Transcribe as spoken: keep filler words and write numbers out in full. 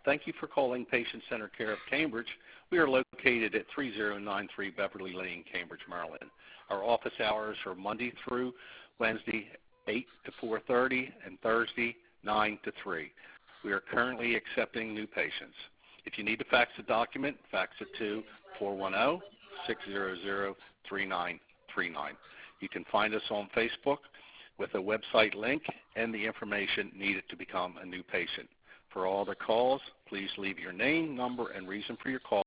Thank you for calling Patient Center Care of Cambridge. We are located at three zero nine three Beverly Lane, Cambridge, Maryland. Our office hours are Monday through Wednesday, eight to four thirty, and Thursday, nine to three. We are currently accepting new patients. If you need to fax a document, fax it to four one zero, six zero zero, three nine three nine. You can find us on Facebook with a website link and the information needed to become a new patient. For all the calls, please leave your name, number, and reason for your call